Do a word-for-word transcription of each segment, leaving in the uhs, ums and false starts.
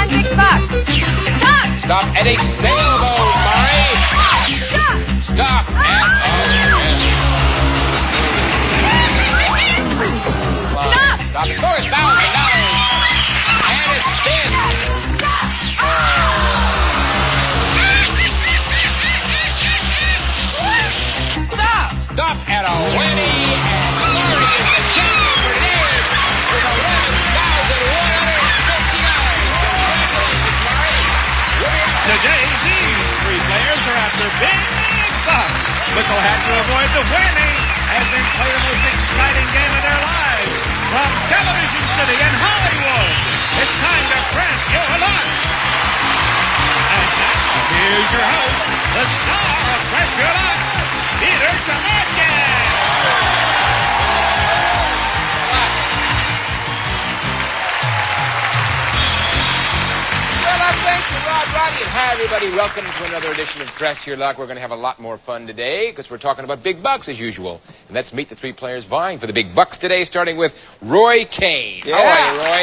big bucks. Stop! Stop at a sailboat, Mari. Stop! Stop at a Stop! Stop at four thousand dollars. And it spins. Stop! Stop at a whammy. And Mari is the champion for today with eleven thousand one hundred fifty dollars. Congratulations, Mari. Today, these three players are after big bucks, but they'll have to avoid the whammy as they play the most exciting game of their lives. From Television City in Hollywood, it's time to press your luck. And now, here's your host, the star of Press Your Luck, Peter Tomarkin. Thank you, Rod Roddy. And hi, everybody. Welcome to another edition of Press Your Luck. We're going to have a lot more fun today because we're talking about big bucks as usual. And let's meet the three players vying for the big bucks today, starting with Roy Kane. Yeah. How are you, Roy?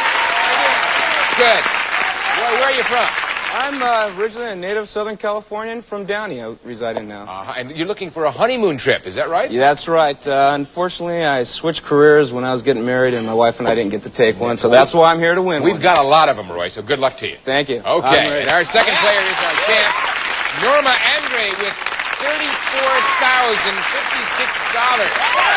Good. Roy, where are you from? I'm uh, originally a native Southern Californian from Downey. I reside in now. Uh, and you're looking for a honeymoon trip, is that right? Yeah, that's right. Uh, unfortunately, I switched careers when I was getting married, and my wife and I didn't get to take one, so that's why I'm here to win We've one. got a lot of them, Roy, so good luck to you. Thank you. Okay, and our second player is our champ, Norma Andre, with thirty-four thousand fifty-six dollars.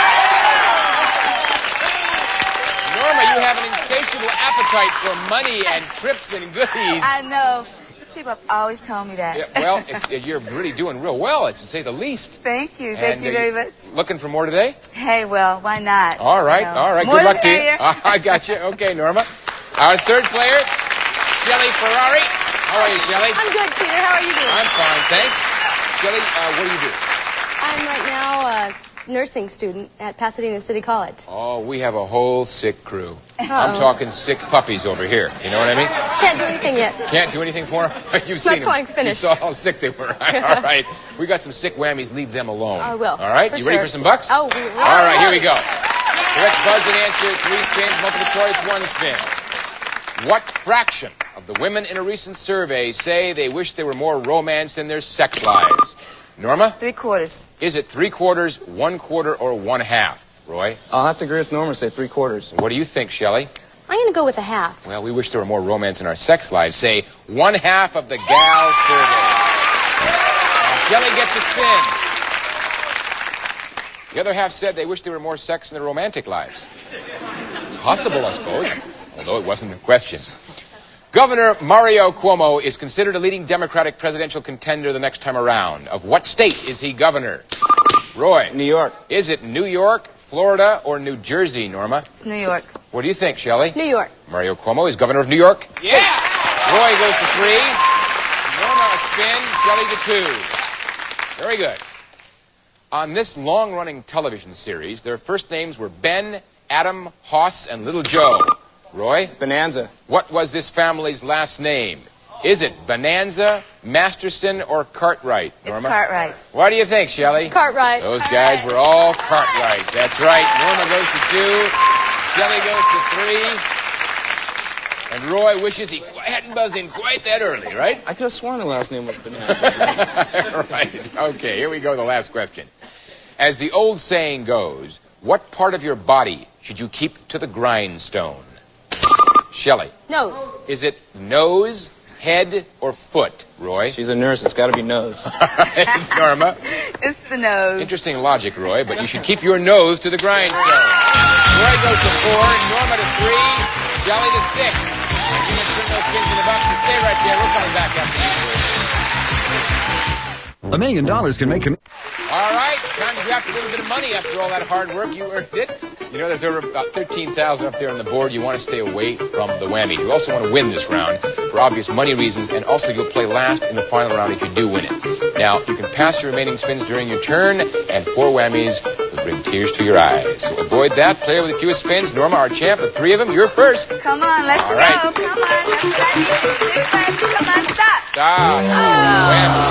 Norma, you have an insatiable appetite for money and trips and goodies. I know. People always tell me that. Yeah, well, it's, you're really doing real well, to say the least. Thank you. Thank And, you uh, very much. Looking for more today? Hey, well, why not? All right, You know, all right. More Good the luck to you. merrier. I got you. Okay, Norma. Our third player, Shelley Ferrari. How are you, Shelley? I'm good, Peter. How are you doing? I'm fine, thanks. Shelley, uh, what do you do? I'm right now a nursing student at Pasadena City College. Oh, we have a whole sick crew. I'm talking sick puppies over here. You know what I mean? Can't do anything yet. Can't do anything for them? You've seen That's them. why I'm finished. You saw how sick they were. All right. We got some sick whammies. Leave them alone. I will. All right. For You ready sure. for some bucks? Oh, we All right. Here we go. Correct buzz and answer. Three spins. Multiple choice. One spin. What fraction of the women in a recent survey say they wish there were more romance in their sex lives? Norma? Three quarters. Is it three quarters, one quarter, or one half? Roy? I'll have to agree with Norma, say three quarters. What do you think, Shelley? I'm going to go with a half. Well, we wish there were more romance in our sex lives. Say one half of the gal survey. Now, Shelley gets a spin. The other half said they wish there were more sex in their romantic lives. It's possible, I suppose, although it wasn't a question. Governor Mario Cuomo is considered a leading Democratic presidential contender the next time around. Of what state is he governor? Roy? New York. Is it New York, Florida, or New Jersey, Norma? It's New York. What do you think, Shelley? New York. Mario Cuomo is governor of New York. Yeah! Roy goes to three. Norma a spin. Shelley to two. Very good. On this long-running television series, their first names were Ben, Adam, Hoss, and Little Joe. Roy? Bonanza. What was this family's last name? Is it Bonanza, Masterson, or Cartwright, It's Norma? Cartwright. What do you think, Shelley? Cartwright. Those guys were all Cartwrights. That's right. Norma goes to two. Shelley goes to three. And Roy wishes he hadn't buzzed in quite that early, right? I could have sworn the last name was Bonanza. Right. Okay, here we go, the last question. As the old saying goes, what part of your body should you keep to the grindstone? Shelley. Nose. Is it nose, head, or foot, Roy? She's a nurse. It's got to be nose. Norma. It's the nose. Interesting logic, Roy, but you should keep your nose to the grindstone. Roy goes to four, Norma to three, Shelley to six. And you can turn those spins in the box and stay right there. We're coming back after these words. A million dollars can make him. All right, time to draft a little bit of money after all that hard work. You earned it. You know, there's over about thirteen thousand up there on the board. You want to stay away from the whammies. You also want to win this round for obvious money reasons, and also you'll play last in the final round if you do win it. Now, you can pass your remaining spins during your turn, and four whammies will bring tears to your eyes. So avoid that. Player with the fewest spins. Norma, our champ, the three of them. You're first. Come on, let's All go. right. Come on, let's go. Big baby, come on, stop. Stop. Whammy.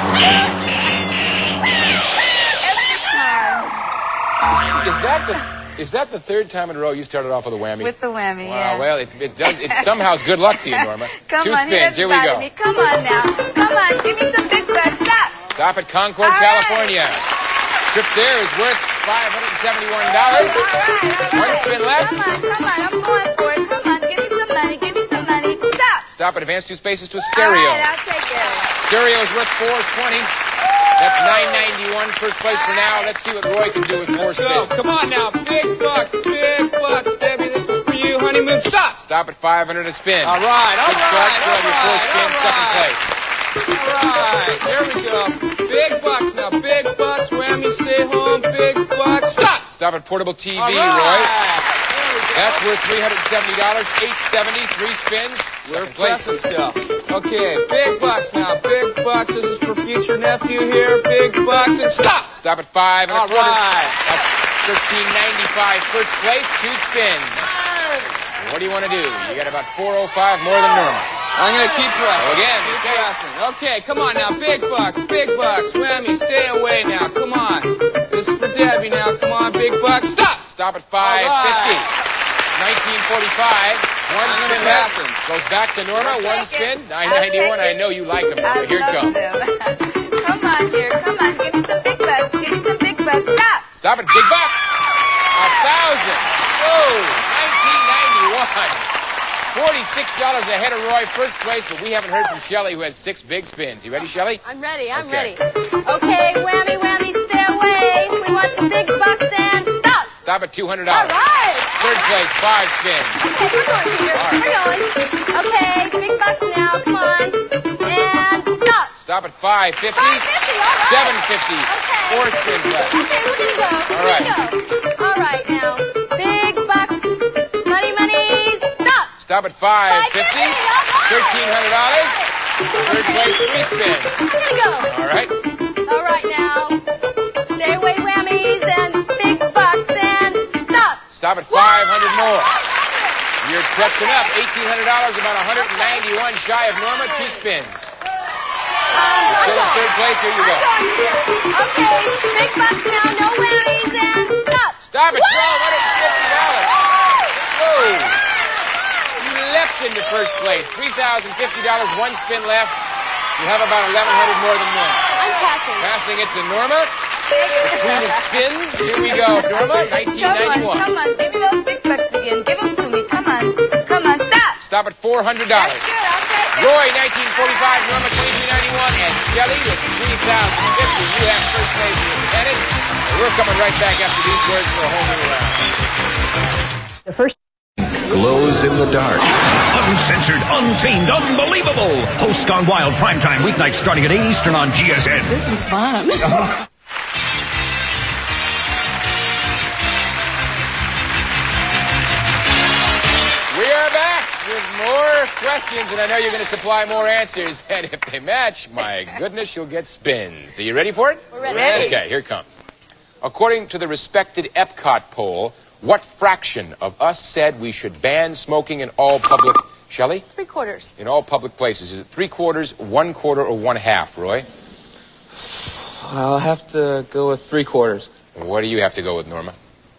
Every time. Is that the Is that the third time in a row you started off with a whammy? With the whammy, wow, yeah. Well, it, it does. It somehow is good luck to you, Norma. Come Two on, spins. Here we bother go. Me. Come on now. Come on, give me some big bucks. Stop. Stop at Concord, All right. California. Trip there is worth five hundred seventy-one dollars. All right, all right. One spin left. Come on, come on. I'm going for it. Come on, give me some money. Give me some money. Stop. Stop at Advanced Two Spaces to a All stereo. right, I'll take it. Stereo is worth four twenty. That's nine ninety-one. First place for now. Let's see what Roy can do with four Let's go. spins. Come on now. Big bucks. Big bucks. Debbie, this is for you. Honeymoon, stop. Stop at five hundred a spin. All right. All Good right. start. Still have your four all spins. right, Second all place. All right. There we go. Big bucks now. Big bucks. Whammy, stay home. Big bucks. Stop. Stop at Portable T V, All Roy. right. There we go. That's worth three hundred seventy dollars. eight seventy. Three spins. We're Second place. pressing still. Okay, big bucks now. Big bucks. This is for future nephew here. Big bucks and stop. Stop at five and All a quarter. right. That's thirteen ninety-five. First place. Two spins. What do you want to do? You got about four oh five more than normal. I'm gonna keep pressing. Go again, Keep okay. pressing. Okay, come on now. Big bucks. Big bucks. Whammy, stay away now. Come on. This is for Debbie now. Come on, big bucks. Stop. Stop at five fifty. All right. nineteen forty-five. One I'm spin gonna left. pass him. Goes back to Norma. I'll One take spin. it. nine I'll ninety-one. take I it. know you like them. I Here it love comes. them. Come on here. Come on. Give me some big bucks. Give me some big bucks. Stop. Stop at big bucks. A thousand. Whoa. nineteen ninety-one. forty-six dollars ahead of Roy, first place, but we haven't heard from Shelley, who has six big spins. You ready, Shelley? I'm ready. I'm Okay. ready. Okay, whammy, whammy, stay away. We want some big bucks and stop. Stop at two hundred All dollars. right. Third place, five spins. Okay, we're going, Peter. We're going. Okay, big bucks now. Come on. And stop. Stop at five fifty. five fifty. All right. seven fifty. Okay. Four spins left. Okay, we're gonna go. All We're right. gonna go. All right now. Big bucks. Money, money. Stop. Stop at five fifty. All right. thirteen hundred dollars. Third Okay. place, three spins. We're gonna go. All right. All right now. Stay away, whammies and big bucks and stop. Stop at five hundred Whoa! more. five hundred. You're catching Okay. up. eighteen hundred dollars, about one hundred ninety-one shy of Norma. Two spins. Um, I'm Still in going. third place. Here you I'm go. going here. Okay, big bucks now, no whammies and stop. Stop at Whoa! twelve hundred fifty dollars. Whoa. You leapt into first place. three thousand fifty dollars, one spin left. You have about eleven hundred more than one. I'm passing. Passing it to Norma. The queen of spins. Here we go. Norma, nineteen Come on. ninety-one. Come on. Give me those big bucks again. Give them to me. Come on. Come on. Stop. Stop at four hundred dollars. That's good. I'll take it. Roy, nineteen forty-five, Norma, twenty-three ninety-one, and Shelley with three thousand fifty. You have first place in the pennant. We're coming right back after these words for a whole new round. Glows in the dark. Uncensored, untamed, unbelievable. Hosts Gone Wild, primetime weeknights starting at eight Eastern on G S N. This is fun. We are back with more questions, and I know you're going to supply more answers. And if they match, my goodness, you'll get spins. Are you ready for it? We're ready. Ready. Okay, here it comes. According to the respected Epcot poll, what fraction of us said we should ban smoking in all public, Shelley? Three quarters. In all public places. Is it three quarters, one quarter, or one half, Roy? I'll have to go with three quarters. What do you have to go with, Norma?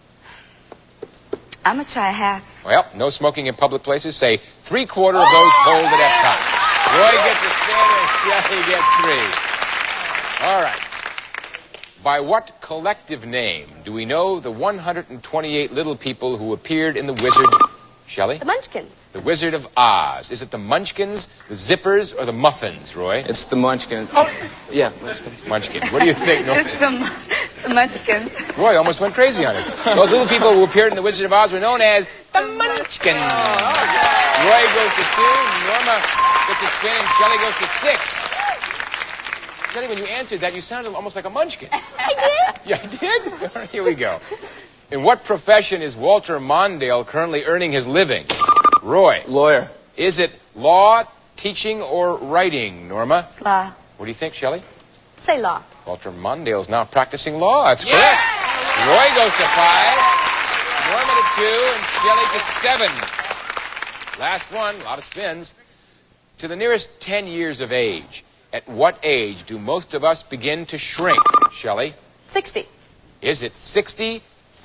I'm going to try half. Well, no smoking in public places. Say three quarter of those polled at Epcot. Roy gets a spin and Shelley gets three. All right. By what collective name do we know the one hundred twenty-eight little people who appeared in The Wizard, Shelley? The Munchkins. The Wizard of Oz. Is it the Munchkins, the Zippers, or the Muffins, Roy? It's the Munchkins. Oh, yeah, Munchkins. Munchkins. What do you think, Norma? It's the, mu- the munchkins. Roy almost went crazy on us. Those little people who appeared in The Wizard of Oz were known as the Munchkins. Roy goes to two, Norma gets a spin, and Shelley goes to six. Shelley, when you answered that, you sounded almost like a munchkin. I did. Yeah, I did? All right, here we go. In what profession is Walter Mondale currently earning his living? Roy. Lawyer. Is it law, teaching, or writing, Norma? Slaw. What do you think, Shelley? Say law. Walter Mondale's now practicing law. That's correct. Roy goes to five, Norma to two, and Shelley to seven. Last one, a lot of spins. To the nearest ten years of age, at what age do most of us begin to shrink, Shelley? Sixty. Is it sixty,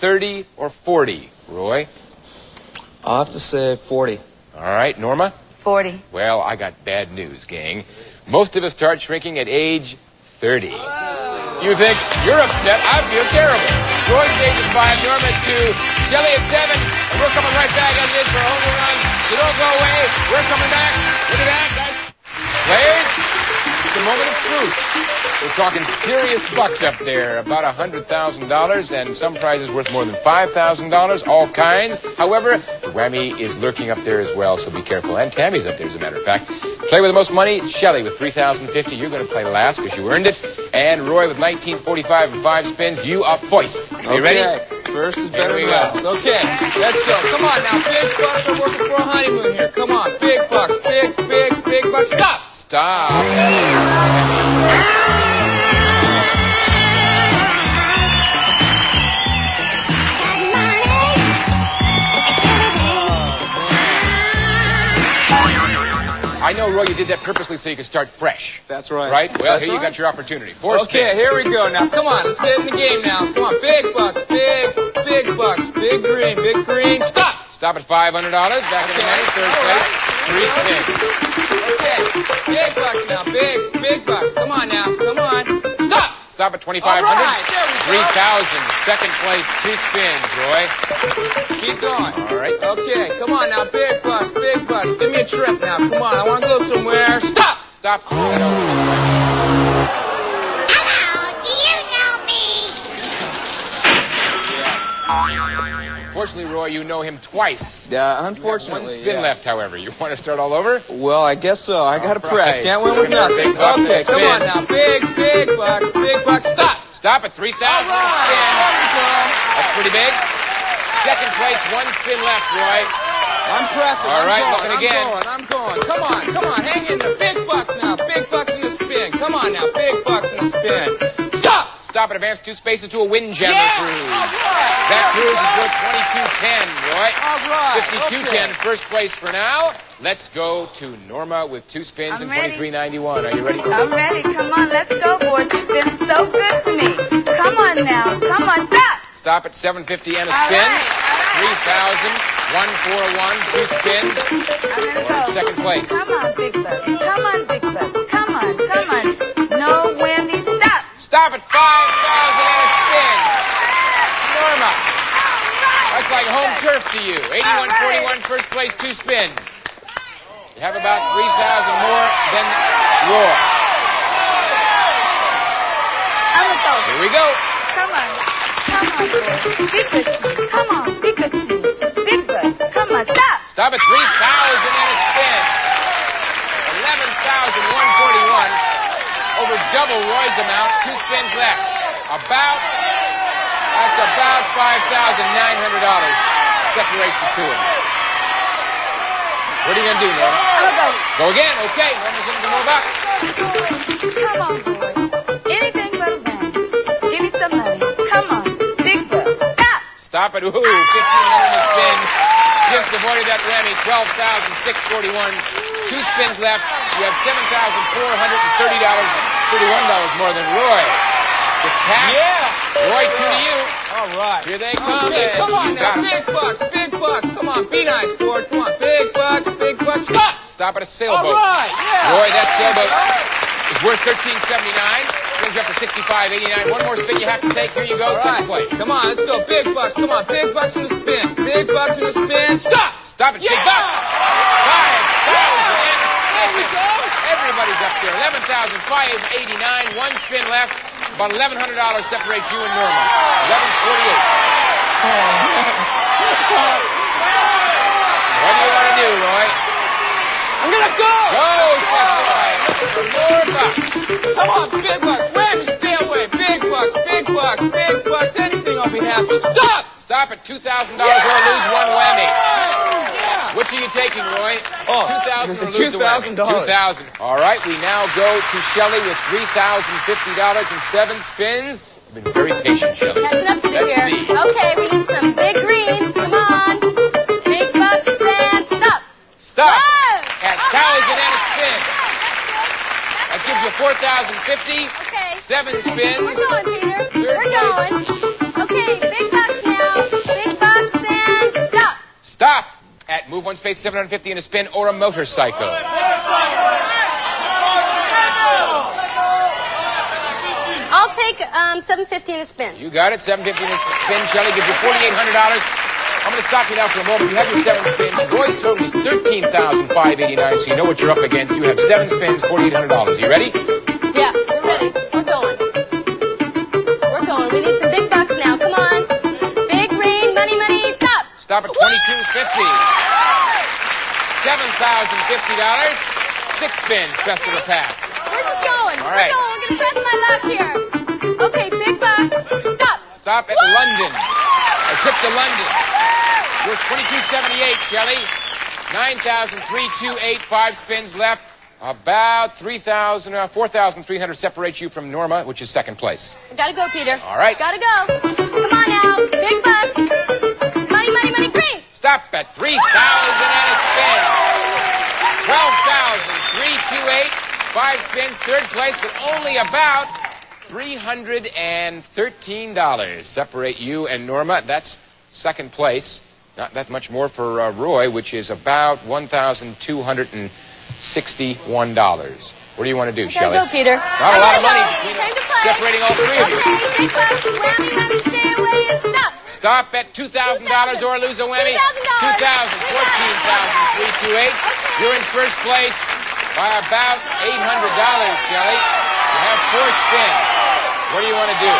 thirty or forty? Roy? I'll have to say forty. All right, Norma? forty. Well, I got bad news, gang. Most of us start shrinking at age thirty. You think you're upset? I feel terrible. Roy stays at five, Norma at two, Shelley at seven, and we're coming right back on this for a home run. So don't go away. We're coming back. Look at that, guys. Players, it's the moment of truth. We're talking serious bucks up there, about one hundred thousand dollars, and some prizes worth more than five thousand dollars, all kinds. However, the whammy is lurking up there as well, so be careful. And Tammy's up there, as a matter of fact. Play with the most money, Shelley with three thousand fifty. You're going to play last because you earned it. And Roy with nineteen forty-five and five spins. You are foist. Are you Okay. ready? First is Here better we than go. last. Okay, let's go. Come on now, big bucks. We're working for a honeymoon here. Come on, big bucks, big, big, big bucks. Stop! Stop. I know, Roy, you did that purposely so you could start fresh. That's right. Right? Well, That's here you right. got your opportunity. Four Okay, spins. here we go. Now, come on, let's get in the game now. Come on, big bucks, big, big bucks, big green, big green. Stop! Stop at five hundred dollars. Back in the money. Third All place. right. Three spins. Okay, big bucks now, big, big bucks. Come on now, come on. Stop! Stop at twenty-five hundred dollars. All right, there we go. three thousand dollars. Second place. Two spins, Roy. Keep going. All right. Okay, come on now, big bucks, big bucks. Give me a trip now. Come on, I want to go somewhere. Stop! Stop. Hello, do you know me? Unfortunately, Roy, you know him twice. Yeah, One unfortunately. spin yeah. left, however. You want to start all over? Well, I guess so. I got to All press. right. Can't win with nothing. Big bucks and Okay, a come spin. on now, big, big bucks, big bucks. Stop! Stop at three thousand All dollars. right, there we go. That's pretty big. Second place, one spin left, Roy. I'm pressing. All I'm right, going, looking I'm again. Going, I'm going. Come on, come on. Hang in there. Big bucks now. Big bucks in a spin. Come on now. Big bucks in a spin. Stop! Stop and advance two spaces to a Windjammer Yeah! cruise. All right. That There we cruise is go. worth twenty-two ten, Roy. All right. fifty-two ten, okay. first place for now. Let's go to Norma with two spins I'm and ready. twenty-three ninety-one. Are you ready? I'm ready. Come on, let's go, board. You've been so good to me. Come on now. Come on, stop. Stop at seven fifty and a All spin. right, all right. three thousand, one forty-one, two spins. I'm gonna We're go. in second place. Come on, big bucks. Come on, big bucks. Come on, come on. No whammy. Stop. Stop at five thousand and a spin. Norma, that's like home turf to you. eighty-one forty-one, first place, two spins. You have about three thousand more than Roy. I'm gonna go. Here we go. Come on. Come on, boy. Be good to me. Come on, be good to me. Big bucks. Come on, stop. Stop at three thousand and a spin. eleven thousand one forty-one. Over double Roy's amount. Two spins left. About, that's about five thousand nine hundred dollars. Separates the two of them. What are you going to do, Norma? I'm gonna go. Go again. Okay, Norma's going to do more bucks. Come on, boy. Anything but a whammy. Just give me some money. Come on. Big bucks. Stop. Stop at, ooh, fifteen hundred and a spin. Just avoided that whammy, twelve thousand six forty-one. Two spins left. You have seven thousand four hundred thirty dollars, thirty-one dollars more than Roy. It's past. Yeah. Roy, two to you. All right. Here they come. Okay, and come on you now. got 'em. Big bucks, big bucks. Come on, be nice, board. Come on, big bucks, big bucks. Stop! Stop at a All sailboat. right, yeah. Roy, that sailboat is worth thirteen seventy-nine. Brings you up to sixty-five eighty-nine. One more spin you have to take. Here you go, All second right. place. Come on, let's go. Big bucks. Come on, big bucks in a spin. Big bucks in a spin. Stop! Stop at Yeah. big bucks. Five thousand and a There we spin. go. Everybody's up there. eleven thousand five hundred eighty-nine. One spin left. About eleven hundred dollars separates you and Norma. eleven forty-eight. What do you want to do, Roy? I'm gonna go. Go, says Roy. Looking for more bucks. Come on, big bucks. Whammy, stay away. Big bucks, big bucks, big bucks. Anything, I'll be happy. Stop! Stop at two thousand dollars or lose one whammy. Yeah. Which are you taking, Roy? Oh, two thousand dollars or lose the whammy? two thousand dollars. two thousand dollars. All right, we now go to Shelley with three thousand fifty dollars and seven spins. You've been very patient, Shelley. Catching up to do Let's here. see. Okay, we need some big greens. Come on. Big bucks and stop. Stop Whoa! at All thousand right. and a spin. That gives you four thousand fifty. Okay. Seven We're spins. going, Peter. Third We're place. going. Okay, big bucks now. Move one space, seven hundred fifty in a spin, or a motorcycle. I'll take um, seven fifty in a spin. You got it. seven fifty in a spin. Shelley gives you forty-eight hundred dollars. I'm going to stop you now for a moment. You have your seven spins. Roy's total is thirteen thousand five hundred eighty-nine, so you know what you're up against. You have seven spins, forty-eight hundred dollars. You ready? Yeah, we're ready. We're going. We're going. We need some big bucks now. Come on. Big green, money, money, stop. Stop at twenty-two fifty. seven thousand fifty dollars. Six spins, best of the pass. We're just going. All right. We're going. We're going to press my luck here. Okay, big bucks. Stop. Stop at Woo! London. A trip to London. You're twenty-two seventy-eight, Shelley. nine thousand three hundred twenty-eight, five spins left. About three thousand, uh, four thousand three hundred separates you from Norma, which is second place. Gotta go, Peter. All right. Gotta go. Come on now. Big bucks. Money, money, money, green. Stop at three thousand and a spin. twelve thousand three hundred twenty-eight, five spins, third place, but only about three hundred thirteen dollars separate you and Norma. That's second place. Not that much more for uh, Roy, which is about one thousand two hundred sixty-one dollars. What do you want to do, Gotta Shelley? go, Peter. Not a lot of money between Time to play. separating all three of you. Okay, big bucks. Whammy, whammy, stay away and stop. Stop at two thousand dollars or lose a whammy. two thousand dollars. two thousand dollars, fourteen thousand three hundred twenty-eight. Okay. You're in first place by about eight hundred dollars, Shelley. You have four spins. What do you want to do?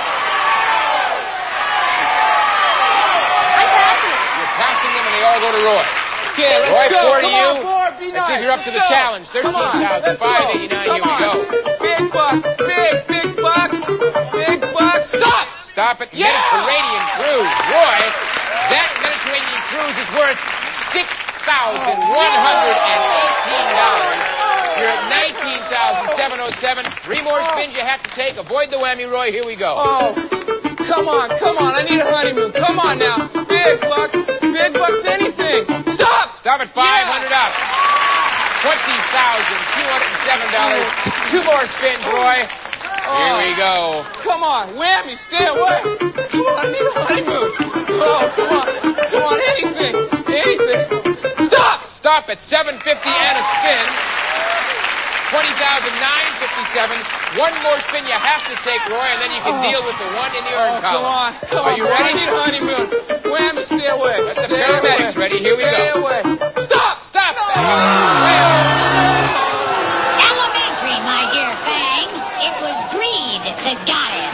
I'm passing it. You're passing them and they all go to Roy. Okay, let's Roy, go. four to Come you. on, four. Be Let's see if nice. you're up to Let's the go. challenge. Come on, thirteen thousand five hundred eighty-nine. let's Here we go. go. Big bucks. Big, big bucks. Big bucks. Stop. Stop at Yeah. Mediterranean Cruise. Roy, that Mediterranean Cruise is worth six thousand one hundred eighteen dollars. You're at nineteen thousand seven hundred seven. Three more spins you have to take. Avoid the whammy, Roy. Here we go. Oh, come on, come on. I need a honeymoon. Come on now. Big bucks. Big bucks. Anything. Stop. Stop at five hundred Yeah. up. twenty thousand two hundred seven dollars. Two more spins, Roy. Here we go. Come on. Whammy. Stay away. Come on. I need a honeymoon. Oh, come on. Come on. Anything. Anything. Stop. Stop at seven fifty and a spin. twenty thousand nine hundred fifty-seven. One more spin you have to take, Roy, and then you can deal with the one in the earn Oh, come column. on. Come Are on. you bro. I ready? need a honeymoon. Whammy. Stay away. That's the Stay paramedics away. ready. Here we Stay go. away. Stop. Stop. Elementary, my dear Fang. It was greed that got him.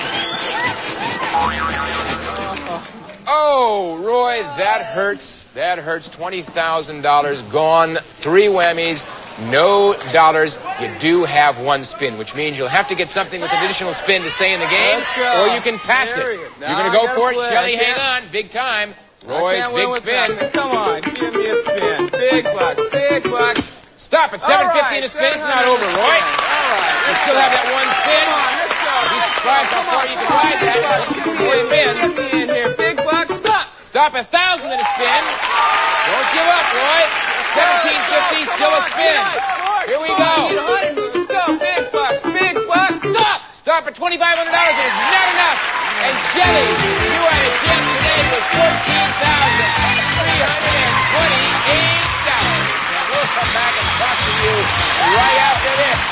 Oh, Roy, that hurts. That hurts. twenty thousand dollars gone. Three whammies. No dollars. You do have one spin, which means you'll have to get something with an additional spin to stay in the game, Let's go. or you can pass it. Period. You're No, going I to go gotta for it. play. Shelley, I hang can't- on. Big time. I Roy's can't big win with spin. that. Come on, give me a spin. Big bucks, big bucks. Stop at seven fifty in a All right, spin. It's not seven over, hundred Roy. spin. All right, You let's still go. have that one spin. Come on, let's go. Be Let's surprised go. how far Come you on, can come on, ride that. big bucks. Looking for Get me more in here, spins. Get me in here. Big bucks, stop. Stop at one thousand in a spin. Don't give up, Roy. seventeen fifty, Come still a on, spin. be nice. More, Here we more. go. I need a honeymoon. Let's go. Big bucks, big bucks, stop. Stop at twenty-five hundred dollars. It is not enough. And Shelley, you are the champ today with fourteen thousand three hundred twenty-eight dollars. And we'll come back and talk to you right after this.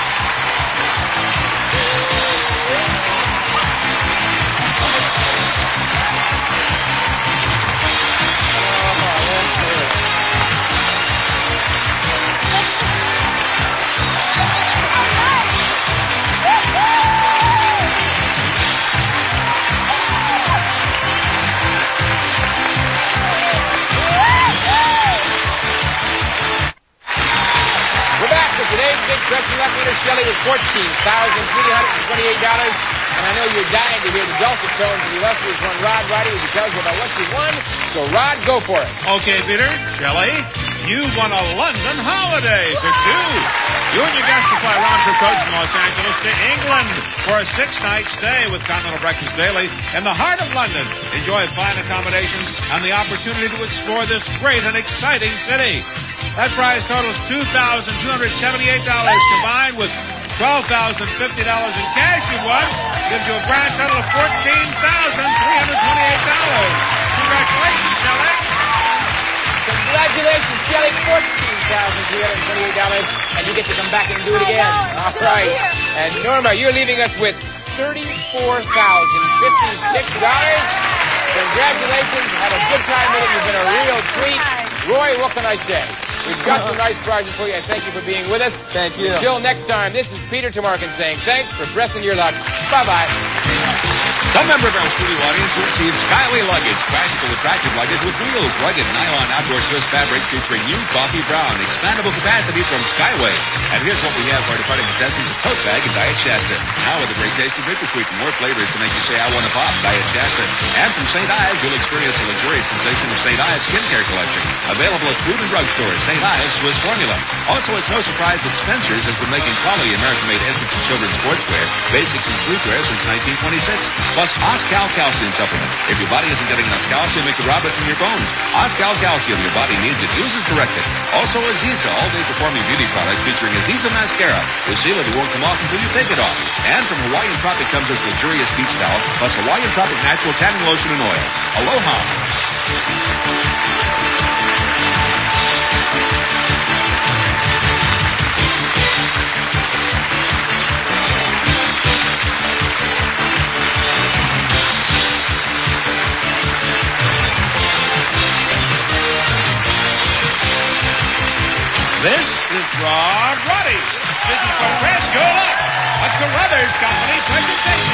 We're back with today's big question. Luck leader Shelley with fourteen thousand three hundred twenty-eight dollars. And I know you're dying to hear the dulcet tones of the illustrious one, Rod Roddy, as he tells you about what you won. So, Rod, go for it. Okay, Peter, Shelley, you won a London holiday for two. You and your guests will fly round trip coach from Los Angeles to England for a six-night stay with Continental Breakfast Daily in the heart of London. Enjoy fine accommodations and the opportunity to explore this great and exciting city. That prize totals two thousand two hundred seventy-eight dollars combined with twelve thousand fifty dollars in cash you won. Gives you a grand total of fourteen thousand three hundred twenty-eight dollars. Congratulations, Shelley. Congratulations, Jelly, fourteen thousand three hundred twenty-eight dollars, and you get to come back and do it again. All right. And Norma, you're leaving us with thirty-four thousand fifty-six dollars. Congratulations. Had a good time with it. You've been a real treat. Roy, what can I say? We've got some nice prizes for you, and thank you for being with us. Thank you. Until next time, this is Peter Tomarken saying thanks for pressing your luck. Bye-bye. Some member of our studio audience will receive Skyway luggage, practical, attractive luggage with wheels, rugged nylon outdoor Swiss fabric featuring new coffee brown, expandable capacity from Skyway. And here's what we have for our departing contestants: a tote bag and Diet Shasta. Now with a great taste of NutraSweet and more flavors to make you say, I want to pop, Diet Shasta. And from Saint Ives, you'll experience a luxurious sensation of Saint Ives skincare collection. Available at food and drug stores. Saint Ives Swiss Formula. Also, it's no surprise that Spencer's has been making quality American-made infant and children's sportswear, basics, and sleepwear since nineteen twenty-six. Plus, Oscal Calcium Supplement. If your body isn't getting enough calcium, it can rob it from your bones. Oscal Calcium, your body needs it. Use as directed. Also, Aziza, all-day performing beauty products featuring Aziza Mascara. With seal, it won't come off until you take it off. And from Hawaiian Tropic comes this luxurious beach towel, plus Hawaiian Tropic natural tanning lotion and oils. Aloha. This is Rod Roddy, speaking for Press Your Luck, a Carruthers Company presentation.